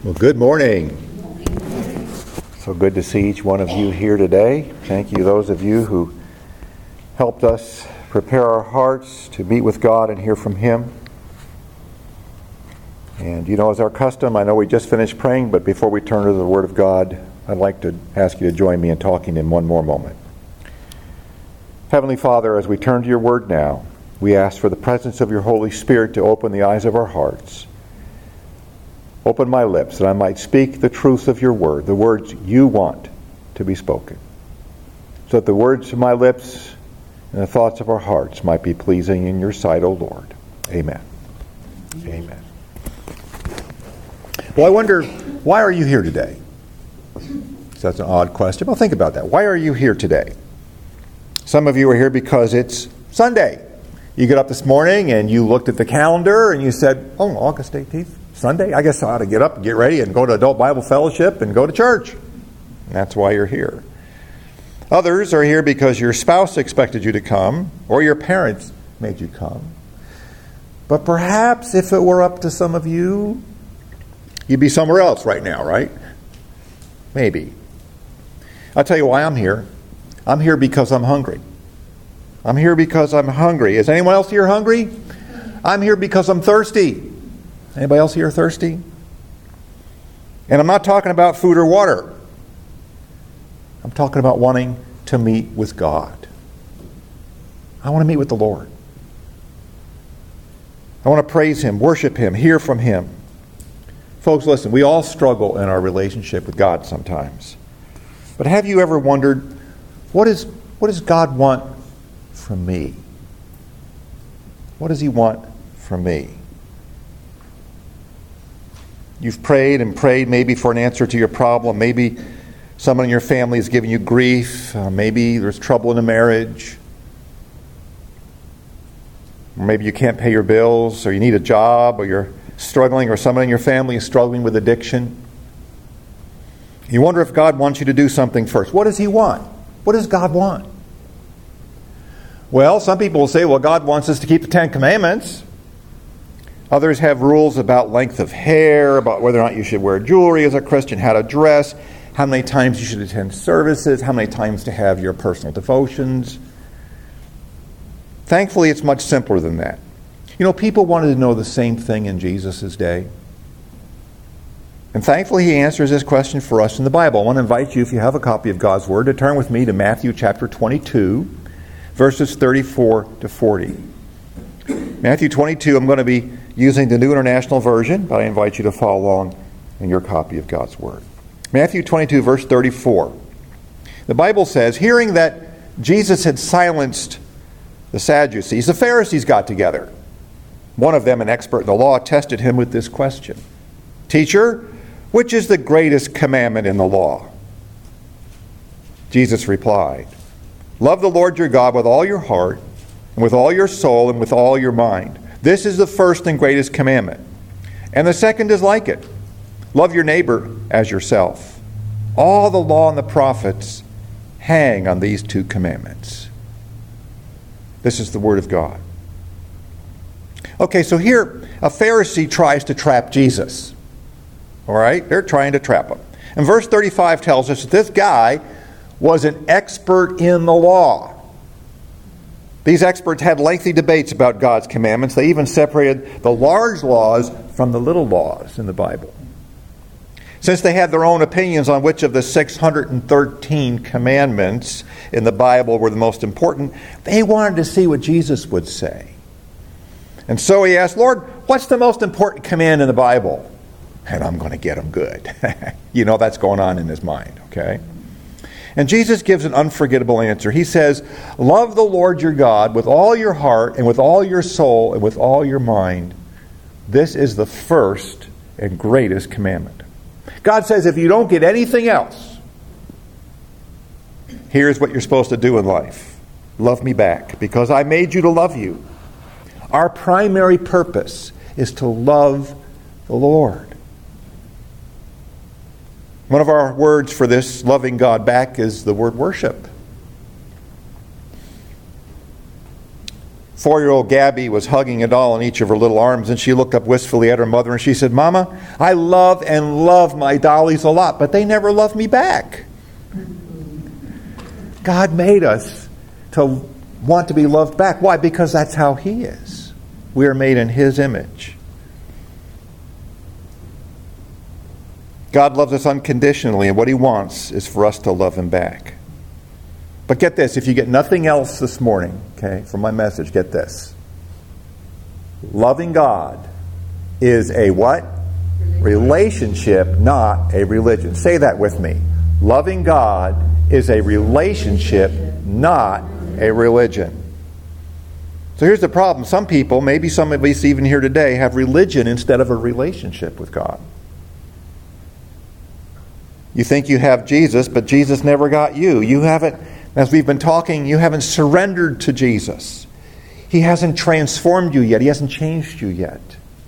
Well, good morning. So good to see each one of you here today. Thank you, those of you who helped us prepare our hearts to meet with God and hear from Him. And as our custom, I know we just finished praying, but before we turn to the Word of God, I'd like to ask you to join me in talking in one more moment. Heavenly Father, as we turn to your Word now, we ask for the presence of your Holy Spirit to open the eyes of our hearts. Open my lips that I might speak the truth of your word, the words you want to be spoken, so that the words of my lips and the thoughts of our hearts might be pleasing in your sight, O Lord. Amen. Amen. Well, I wonder, why are you here today? So that's an odd question. Well, think about that. Why are you here today? Some of you are here because it's Sunday. You get up this morning and you looked at the calendar and you said, oh, August 18th. Sunday, I guess I ought to get up and get ready and go to Adult Bible Fellowship and go to church. And that's why you're here. Others are here because your spouse expected you to come or your parents made you come. But perhaps if it were up to some of you, you'd be somewhere else right now, right? Maybe. I'll tell you why I'm here. I'm here because I'm hungry. I'm here because I'm hungry. Is anyone else here hungry? I'm here because I'm thirsty. Anybody else here thirsty? And I'm not talking about food or water. I'm talking about wanting to meet with God. I want to meet with the Lord. I want to praise Him, worship Him, hear from Him. Folks, listen, we all struggle in our relationship with God sometimes. But have you ever wondered, what does God want from me? What does He want from me? You've prayed and prayed maybe for an answer to your problem. Maybe someone in your family is giving you grief. Maybe there's trouble in a marriage. Or maybe you can't pay your bills, or you need a job, or you're struggling, or someone in your family is struggling with addiction. You wonder if God wants you to do something first. What does He want? What does God want? Well, some people will say, well, God wants us to keep the Ten Commandments. Others have rules about length of hair, about whether or not you should wear jewelry as a Christian, how to dress, how many times you should attend services, how many times to have your personal devotions. Thankfully, it's much simpler than that. People wanted to know the same thing in Jesus' day. And thankfully, He answers this question for us in the Bible. I want to invite you, if you have a copy of God's Word, to turn with me to Matthew chapter 22, verses 34 to 40. Matthew 22, I'm going to be using the New International Version, but I invite you to follow along in your copy of God's Word. Matthew 22, verse 34. The Bible says, hearing that Jesus had silenced the Sadducees, the Pharisees got together. One of them, an expert in the law, tested Him with this question. Teacher, which is the greatest commandment in the law? Jesus replied, love the Lord your God with all your heart, and with all your soul, and with all your mind. This is the first and greatest commandment. And the second is like it. Love your neighbor as yourself. All the law and the prophets hang on these two commandments. This is the Word of God. Okay, so here a Pharisee tries to trap Jesus. All right? They're trying to trap Him. And verse 35 tells us that this guy was an expert in the law. These experts had lengthy debates about God's commandments. They even separated the large laws from the little laws in the Bible. Since they had their own opinions on which of the 613 commandments in the Bible were the most important, they wanted to see what Jesus would say. And so he asked, Lord, what's the most important command in the Bible? And I'm going to get him good. That's going on in his mind, okay? And Jesus gives an unforgettable answer. He says, love the Lord your God with all your heart and with all your soul and with all your mind. This is the first and greatest commandment. God says if you don't get anything else, here's what you're supposed to do in life. Love me back because I made you to love you. Our primary purpose is to love the Lord. One of our words for this loving God back is the word worship. 4-year-old Gabby was hugging a doll in each of her little arms, and she looked up wistfully at her mother and she said, "Mama, I love and love my dollies a lot, but they never love me back." God made us to want to be loved back. Why? Because that's how He is. We are made in His image. God loves us unconditionally, and what He wants is for us to love Him back. But get this, if you get nothing else this morning, okay, from my message, get this. Loving God is a what? Relationship, not a religion. Say that with me. Loving God is a relationship, not a religion. So here's the problem. Some people, maybe some of us even here today, have religion instead of a relationship with God. You think you have Jesus, but Jesus never got you. You haven't, as we've been talking, you haven't surrendered to Jesus. He hasn't transformed you yet. He hasn't changed you yet.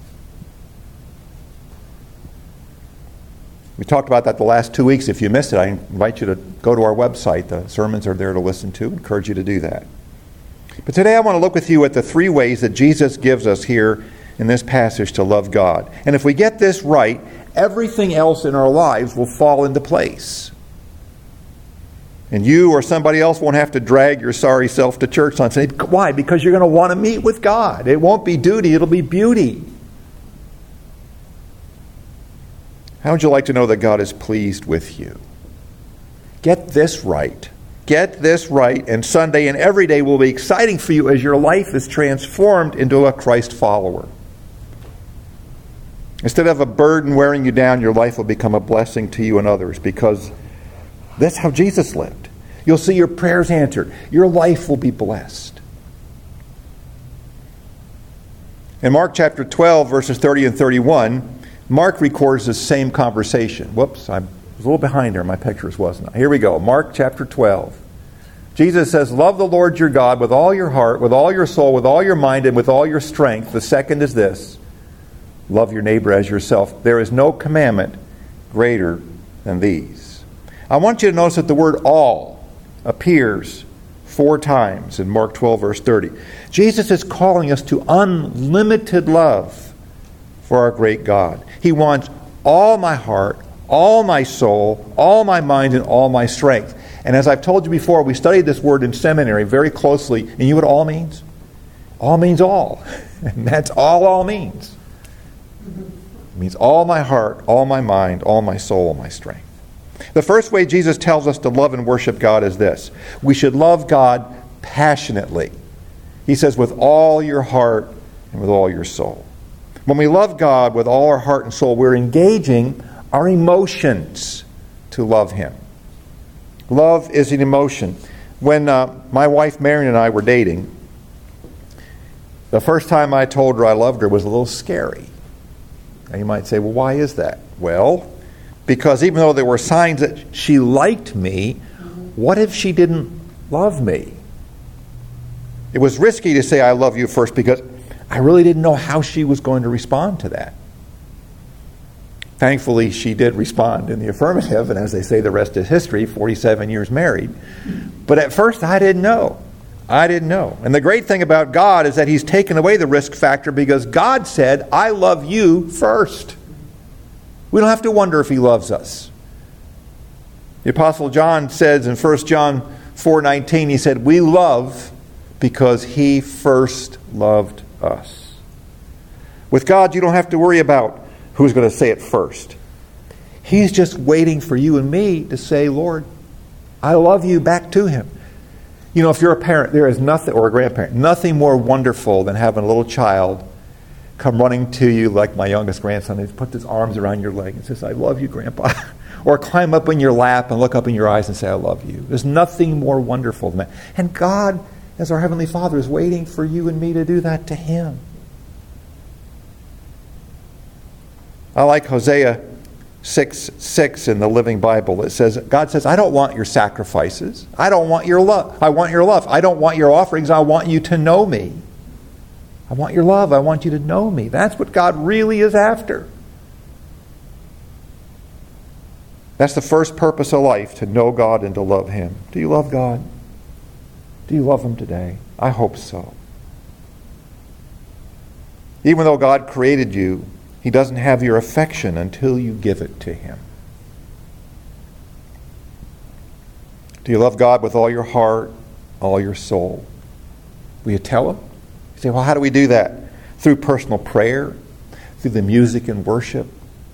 We talked about that the last 2 weeks. If you missed it, I invite you to go to our website. The sermons are there to listen to. I encourage you to do that. But today I want to look with you at the 3 ways that Jesus gives us here in this passage to love God. And if we get this right, everything else in our lives will fall into place. And you or somebody else won't have to drag your sorry self to church on Sunday. Why? Because you're going to want to meet with God. It won't be duty, it'll be beauty. How would you like to know that God is pleased with you? Get this right. Get this right, and Sunday and every day will be exciting for you as your life is transformed into a Christ follower. Instead of a burden wearing you down, your life will become a blessing to you and others, because that's how Jesus lived. You'll see your prayers answered. Your life will be blessed. In Mark chapter 12, verses 30 and 31, Mark records the same conversation. Whoops, I was a little behind there. My pictures wasn't. Here we go. Mark chapter 12. Jesus says, "Love the Lord your God with all your heart, with all your soul, with all your mind, and with all your strength." The second is this: love your neighbor as yourself. There is no commandment greater than these. I want you to notice that the word all appears 4 times in Mark 12, verse 30. Jesus is calling us to unlimited love for our great God. He wants all my heart, all my soul, all my mind, and all my strength. And as I've told you before, we studied this word in seminary very closely. And you know what all means? All means all. And that's all means. It means all my heart, all my mind, all my soul, all my strength. The first way Jesus tells us to love and worship God is this: we should love God passionately. He says, with all your heart and with all your soul. When we love God with all our heart and soul, we're engaging our emotions to love Him. Love is an emotion. When my wife Marion and I were dating, the first time I told her I loved her was a little scary. And you might say, well, why is that? Well, because even though there were signs that she liked me, what if she didn't love me? It was risky to say I love you first because I really didn't know how she was going to respond to that. Thankfully, she did respond in the affirmative, and as they say, the rest is history, 47 years married. But at first, I didn't know. I didn't know. And the great thing about God is that He's taken away the risk factor because God said, I love you first. We don't have to wonder if He loves us. The Apostle John says in 1 John 4:19, he said, we love because He first loved us. With God, you don't have to worry about who's going to say it first. He's just waiting for you and me to say, Lord, I love you, back to Him. You know, if you're a parent, there is nothing, or a grandparent, nothing more wonderful than having a little child come running to you like my youngest grandson. He puts his arms around your leg and says, I love you, Grandpa. Or climb up in your lap and look up in your eyes and say, I love you. There's nothing more wonderful than that. And God, as our Heavenly Father, is waiting for you and me to do that to Him. I like Hosea 6:6 in the Living Bible. It says, God says, I don't want your sacrifices. I don't want your love. I want your love. I don't want your offerings. I want you to know me. I want your love. I want you to know me. That's what God really is after. That's the first purpose of life, to know God and to love Him. Do you love God? Do you love Him today? I hope so. Even though God created you, He doesn't have your affection until you give it to Him. Do you love God with all your heart, all your soul? Will you tell Him? You say, well, how do we do that? Through personal prayer? Through the music and worship?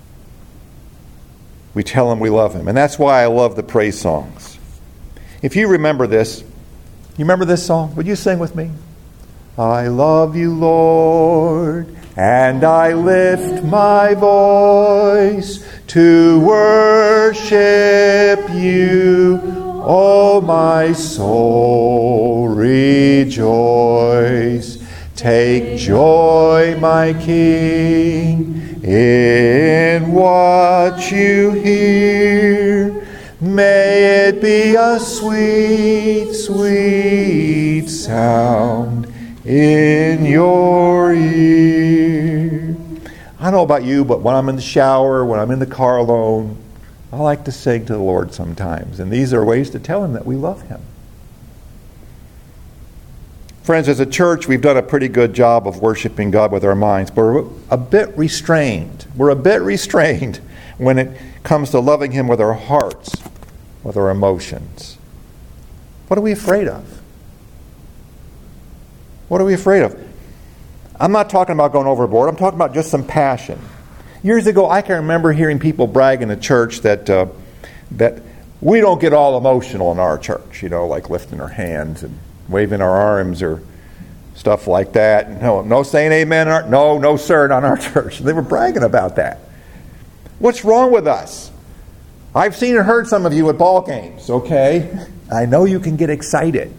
We tell Him we love Him. And that's why I love the praise songs. If you remember this, you remember this song? Would you sing with me? I love you, Lord, and I lift my voice to worship you. Oh, my soul, rejoice. Take joy, my King, in what you hear. May it be a sweet, sweet sound in your ear. I don't know about you, but when I'm in the shower, when I'm in the car alone, I like to sing to the Lord sometimes. And these are ways to tell Him that we love Him. Friends, as a church, we've done a pretty good job of worshiping God with our minds, but we're a bit restrained. We're a bit restrained when it comes to loving Him with our hearts, with our emotions. What are we afraid of? What are we afraid of? I'm not talking about going overboard. I'm talking about just some passion. Years ago, I can remember hearing people brag in the church that we don't get all emotional in our church, like lifting our hands and waving our arms or stuff like that. No saying amen. No, sir, not in our church. They were bragging about that. What's wrong with us? I've seen and heard some of you at ball games, okay? I know you can get excited.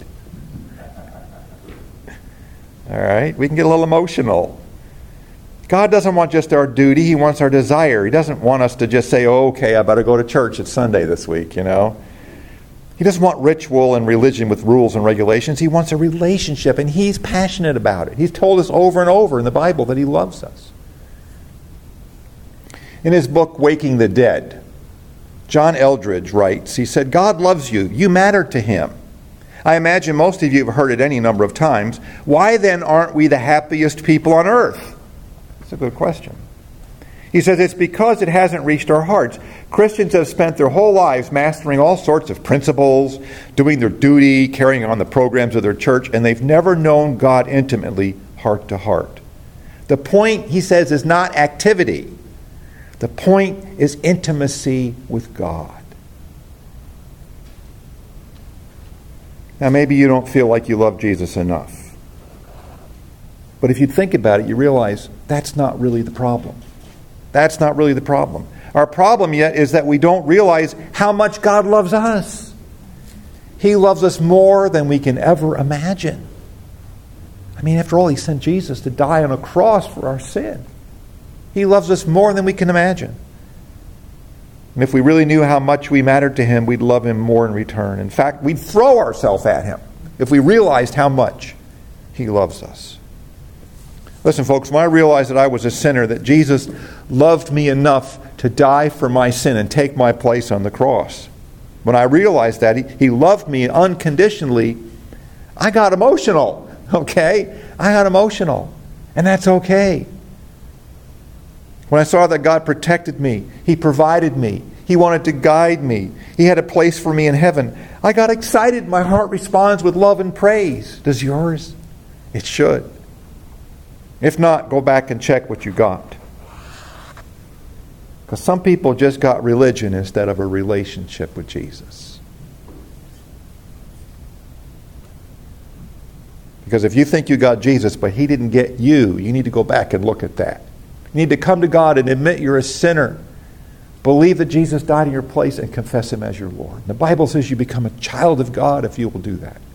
All right? We can get a little emotional. God doesn't want just our duty. He wants our desire. He doesn't want us to just say, oh, okay, I better go to church. It's Sunday this week, He doesn't want ritual and religion with rules and regulations. He wants a relationship, and He's passionate about it. He's told us over and over in the Bible that He loves us. In his book, Waking the Dead, John Eldredge writes, he said, God loves you. You matter to Him. I imagine most of you have heard it any number of times. Why then aren't we the happiest people on earth? That's a good question. He says it's because it hasn't reached our hearts. Christians have spent their whole lives mastering all sorts of principles, doing their duty, carrying on the programs of their church, and they've never known God intimately, heart to heart. The point, he says, is not activity. The point is intimacy with God. Now, maybe you don't feel like you love Jesus enough. But if you think about it, you realize that's not really the problem. That's not really the problem. Our problem yet is that we don't realize how much God loves us. He loves us more than we can ever imagine. I mean, after all, He sent Jesus to die on a cross for our sin. He loves us more than we can imagine. And if we really knew how much we mattered to Him, we'd love Him more in return. In fact, we'd throw ourselves at Him if we realized how much He loves us. Listen, folks, when I realized that I was a sinner, that Jesus loved me enough to die for my sin and take my place on the cross, when I realized that He loved me unconditionally, I got emotional, okay? I got emotional, and that's okay. When I saw that God protected me, He provided me, He wanted to guide me, He had a place for me in heaven, I got excited. My heart responds with love and praise. Does yours? It should. If not, go back and check what you got. Because some people just got religion instead of a relationship with Jesus. Because if you think you got Jesus, but He didn't get you, you need to go back and look at that. You need to come to God and admit you're a sinner. Believe that Jesus died in your place and confess Him as your Lord. The Bible says you become a child of God if you will do that.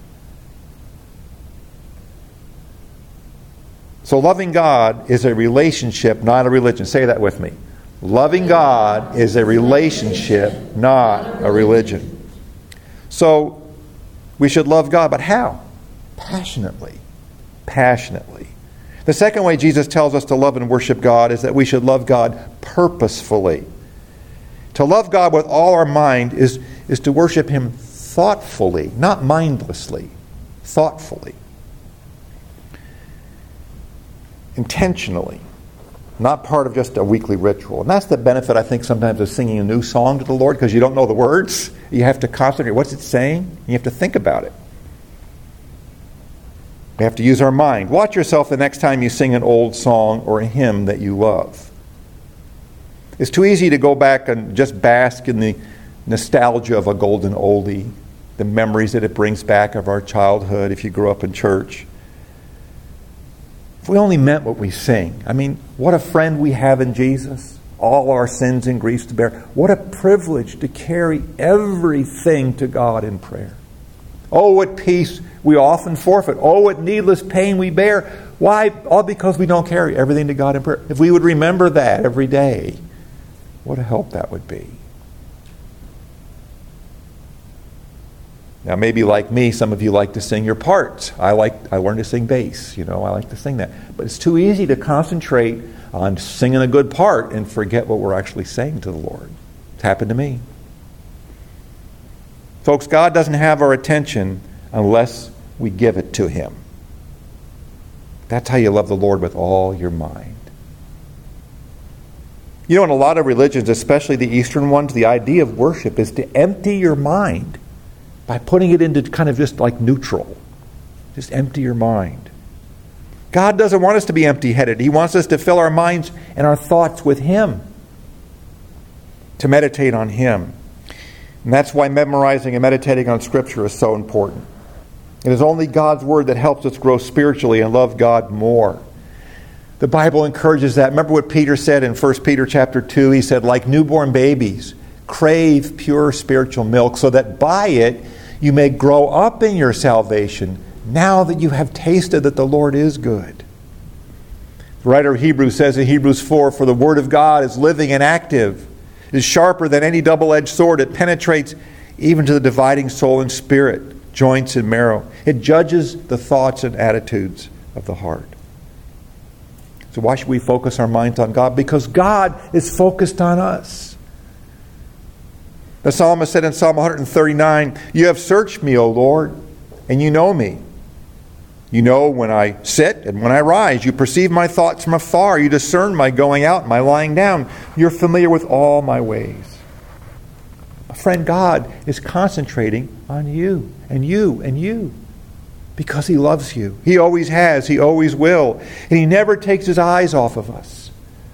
So loving God is a relationship, not a religion. Say that with me. Loving God is a relationship, not a religion. So we should love God, but how? Passionately. Passionately. The second way Jesus tells us to love and worship God is that we should love God purposefully. To love God with all our mind is to worship Him thoughtfully, not mindlessly, thoughtfully. intentionally, not part of just a weekly ritual. And that's the benefit, I think, sometimes of singing a new song to the Lord, because you don't know the words. You have to concentrate. What's it saying? You have to think about it. We have to use our mind. Watch yourself the next time you sing an old song or a hymn that you love. It's too easy to go back and just bask in the nostalgia of a golden oldie, the memories that it brings back of our childhood if you grew up in church. If we only meant what we sing. I mean, what a friend we have in Jesus. All our sins and griefs to bear. What a privilege to carry everything to God in prayer. Oh, what peace we often forfeit. Oh, what needless pain we bear. Why? All because we don't carry everything to God in prayer. If we would remember that every day, what a help that would be. Now, maybe like me, some of you like to sing your parts. I learned to sing bass. I like to sing that. But it's too easy to concentrate on singing a good part and forget what we're actually saying to the Lord. It's happened to me. Folks, God doesn't have our attention unless we give it to Him. That's how you love the Lord with all your mind. In a lot of religions, especially the Eastern ones, the idea of worship is to empty your mind by putting it into kind of just like neutral. Just empty your mind. God doesn't want us to be empty-headed. He wants us to fill our minds and our thoughts with Him, to meditate on Him. And that's why memorizing and meditating on Scripture is so important. It is only God's Word that helps us grow spiritually and love God more. The Bible encourages that. Remember what Peter said in 1 Peter chapter 2? He said, like newborn babies, crave pure spiritual milk so that by it you may grow up in your salvation now that you have tasted that the Lord is good. The writer of Hebrews says in Hebrews 4, for the Word of God is living and active, is sharper than any double-edged sword. It penetrates even to the dividing soul and spirit, joints and marrow. It judges the thoughts and attitudes of the heart. So why should we focus our minds on God? Because God is focused on us. The psalmist said in Psalm 139, you have searched me, O Lord, and you know me. You know when I sit and when I rise. You perceive my thoughts from afar. You discern my going out and my lying down. You're familiar with all my ways. Friend, God is concentrating on you and you and you because He loves you. He always has. He always will. And He never takes His eyes off of us.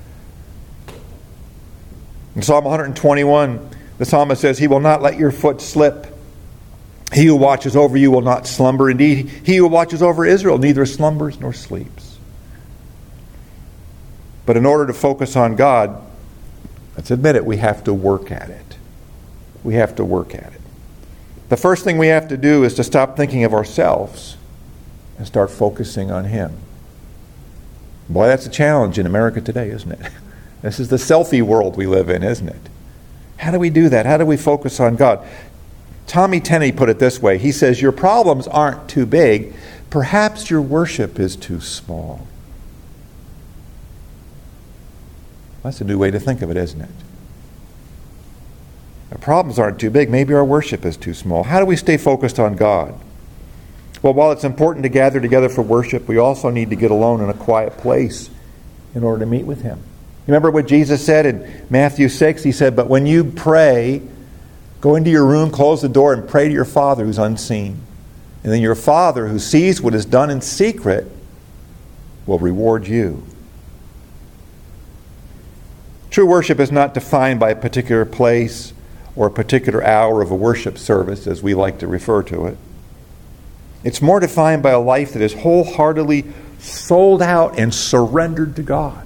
In Psalm 121, the psalmist says, He will not let your foot slip. He who watches over you will not slumber. Indeed, He who watches over Israel neither slumbers nor sleeps. But in order to focus on God, let's admit it, we have to work at it. We have to work at it. The first thing we have to do is to stop thinking of ourselves and start focusing on Him. Boy, that's a challenge in America today, isn't it? This is the selfie world we live in, isn't it? How do we do that? How do we focus on God? Tommy Tenney put it this way. He says, your problems aren't too big. Perhaps your worship is too small. That's a new way to think of it, isn't it? Our problems aren't too big. Maybe our worship is too small. How do we stay focused on God? Well, while it's important to gather together for worship, we also need to get alone in a quiet place in order to meet with Him. Remember what Jesus said in Matthew 6? He said, but when you pray, go into your room, close the door, and pray to your Father who's unseen. And then your Father who sees what is done in secret will reward you. True worship is not defined by a particular place or a particular hour of a worship service, as we like to refer to it. It's more defined by a life that is wholeheartedly sold out and surrendered to God.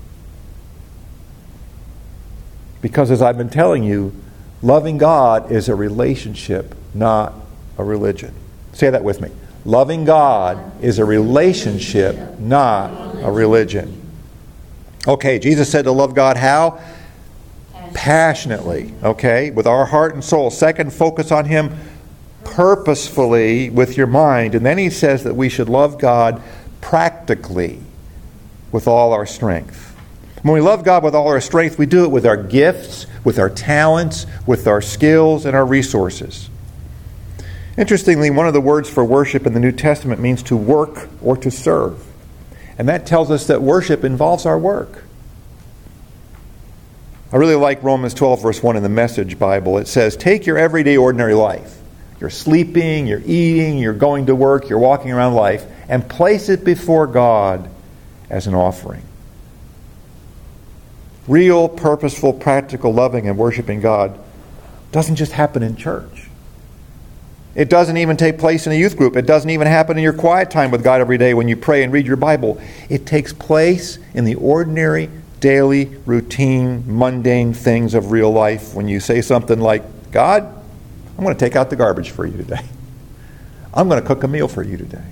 Because as I've been telling you, loving God is a relationship, not a religion. Say that with me. Loving God is a relationship, not a religion. Okay, Jesus said to love God how? Passionately. Okay, with our heart and soul. Second, focus on Him purposefully with your mind. And then He says that we should love God practically with all our strength. When we love God with all our strength, we do it with our gifts, with our talents, with our skills, and our resources. Interestingly, one of the words for worship in the New Testament means to work or to serve. And that tells us that worship involves our work. I really like Romans 12, verse 1 in the Message Bible. It says, take your everyday ordinary life. You're sleeping, you're eating, you're going to work, you're walking around life, and place it before God as an offering. Real, purposeful, practical loving and worshiping God doesn't just happen in church. It doesn't even take place in a youth group. It doesn't even happen in your quiet time with God every day when you pray and read your Bible. It takes place in the ordinary, daily, routine, mundane things of real life when you say something like, God, I'm going to take out the garbage for you today. I'm going to cook a meal for you today.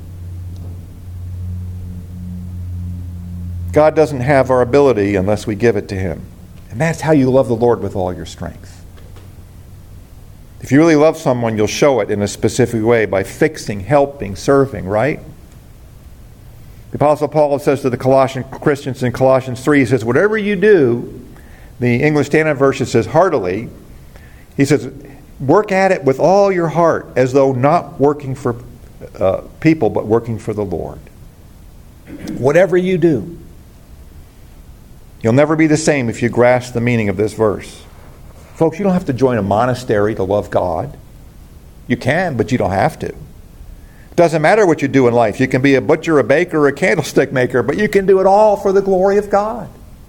God doesn't have our ability unless we give it to Him. And that's how you love the Lord with all your strength. If you really love someone, you'll show it in a specific way by fixing, helping, serving, right? The Apostle Paul says to the Colossian Christians in Colossians 3, he says, whatever you do, the English Standard Version says heartily, he says, work at it with all your heart, as though not working for people, but working for the Lord. Whatever you do. You'll never be the same if you grasp the meaning of this verse. Folks, you don't have to join a monastery to love God. You can, but you don't have to. It doesn't matter what you do in life. You can be a butcher, a baker, or a candlestick maker, but you can do it all for the glory of God.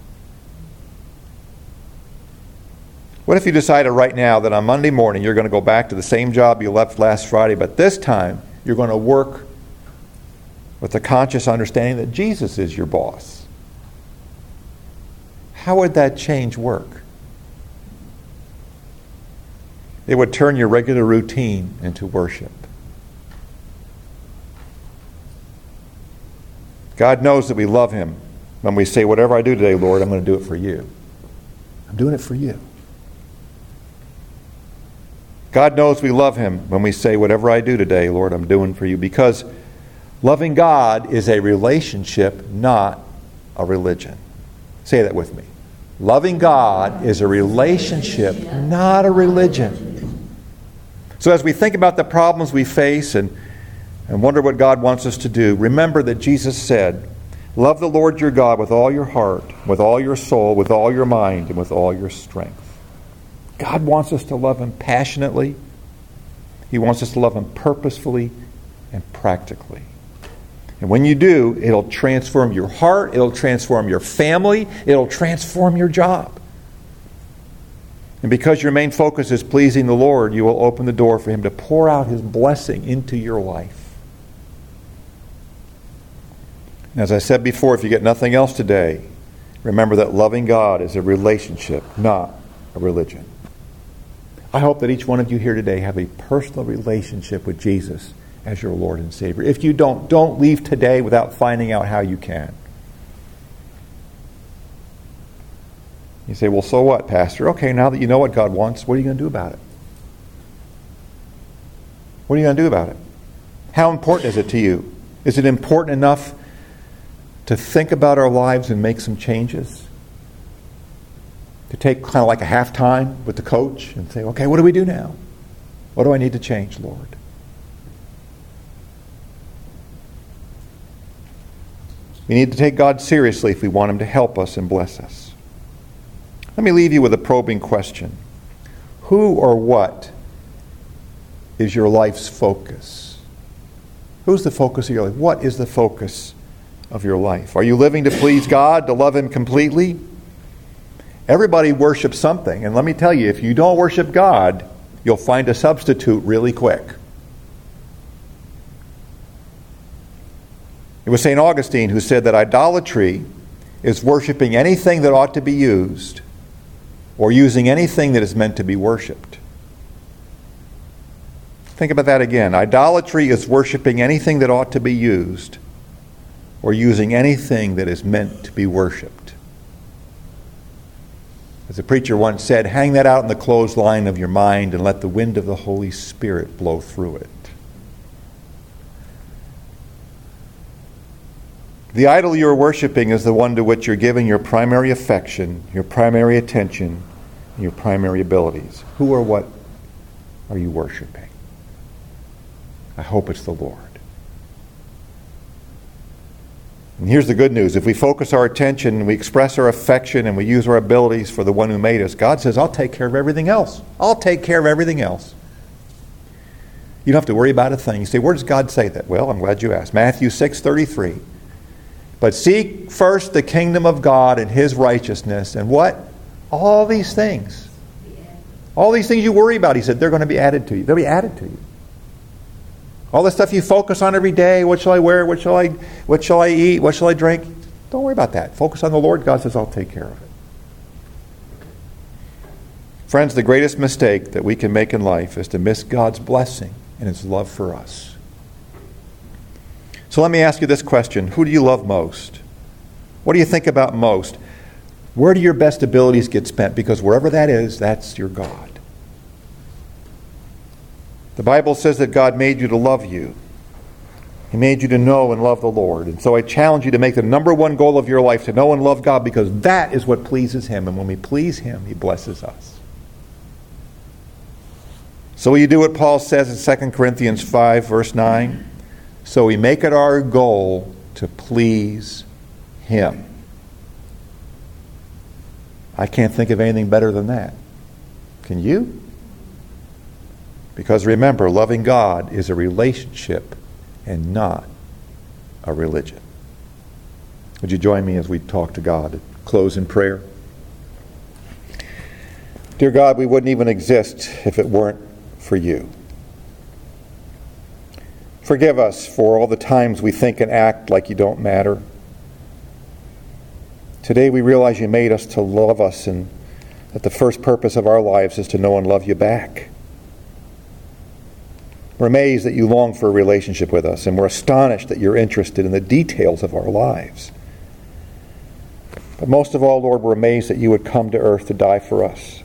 What if you decided right now that on Monday morning you're going to go back to the same job you left last Friday, but this time you're going to work with the conscious understanding that Jesus is your boss? How would that change work? It would turn your regular routine into worship. God knows that we love Him when we say, whatever I do today, Lord, I'm going to do it for you. I'm doing it for you. God knows we love Him when we say, whatever I do today, Lord, I'm doing for you. Because loving God is a relationship, not a religion. Say that with me. Loving God is a relationship, not a religion. So as we think about the problems we face and wonder what God wants us to do, remember that Jesus said, love the Lord your God with all your heart, with all your soul, with all your mind, and with all your strength. God wants us to love Him passionately. He wants us to love Him purposefully and practically. And when you do, it'll transform your heart, it'll transform your family, it'll transform your job. And because your main focus is pleasing the Lord, you will open the door for Him to pour out His blessing into your life. And as I said before, if you get nothing else today, remember that loving God is a relationship, not a religion. I hope that each one of you here today have a personal relationship with Jesus as your Lord and Savior. If you don't leave today without finding out how you can. You say, well, so what, Pastor? Okay, now that you know what God wants, what are you going to do about it? What are you going to do about it? How important is it to you? Is it important enough to think about our lives and make some changes? To take kind of like a halftime with the coach and say, okay, what do we do now? What do I need to change, Lord? We need to take God seriously if we want Him to help us and bless us. Let me leave you with a probing question. Who or what is your life's focus? Who's the focus of your life? What is the focus of your life? Are you living to please God, to love Him completely? Everybody worships something. And let me tell you, if you don't worship God, you'll find a substitute really quick. It was St. Augustine who said that idolatry is worshiping anything that ought to be used or using anything that is meant to be worshipped. Think about that again. Idolatry is worshiping anything that ought to be used or using anything that is meant to be worshipped. As a preacher once said, hang that out in the clothesline of your mind and let the wind of the Holy Spirit blow through it. The idol you're worshiping is the one to which you're giving your primary affection, your primary attention, and your primary abilities. Who or what are you worshiping? I hope it's the Lord. And here's the good news. If we focus our attention and we express our affection and we use our abilities for the one who made us, God says, I'll take care of everything else. I'll take care of everything else. You don't have to worry about a thing. You say, where does God say that? Well, I'm glad you asked. Matthew 6:33. But seek first the kingdom of God and His righteousness, and what? All these things. All these things you worry about, He said, they're going to be added to you. They'll be added to you. All the stuff you focus on every day, what shall I wear, what shall I eat, what shall I drink? Don't worry about that. Focus on the Lord. God says, I'll take care of it. Friends, the greatest mistake that we can make in life is to miss God's blessing and His love for us. So let me ask you this question. Who do you love most? What do you think about most? Where do your best abilities get spent? Because wherever that is, that's your God. The Bible says that God made you to love you. He made you to know and love the Lord. And so I challenge you to make the number one goal of your life to know and love God, because that is what pleases Him. And when we please Him, He blesses us. So will you do what Paul says in 2 Corinthians 5, verse 9? So we make it our goal to please Him. I can't think of anything better than that. Can you? Because remember, loving God is a relationship and not a religion. Would you join me as we talk to God? Close in prayer. Dear God, we wouldn't even exist if it weren't for you. Forgive us for all the times we think and act like you don't matter. Today we realize you made us to love us, and that the first purpose of our lives is to know and love you back. We're amazed that you long for a relationship with us, and we're astonished that you're interested in the details of our lives. But most of all, Lord, we're amazed that you would come to earth to die for us.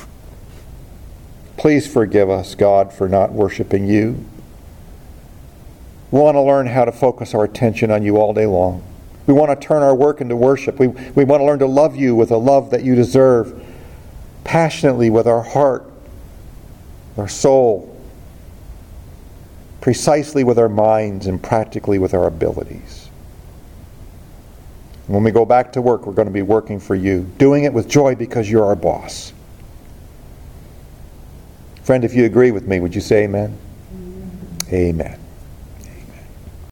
Please forgive us, God, for not worshiping you. We want to learn how to focus our attention on you all day long. We want to turn our work into worship. We want to learn to love you with a love that you deserve, passionately with our heart, our soul, precisely with our minds, and practically with our abilities. And when we go back to work, we're going to be working for you, doing it with joy because you're our boss. Friend, if you agree with me, would you say amen? Amen.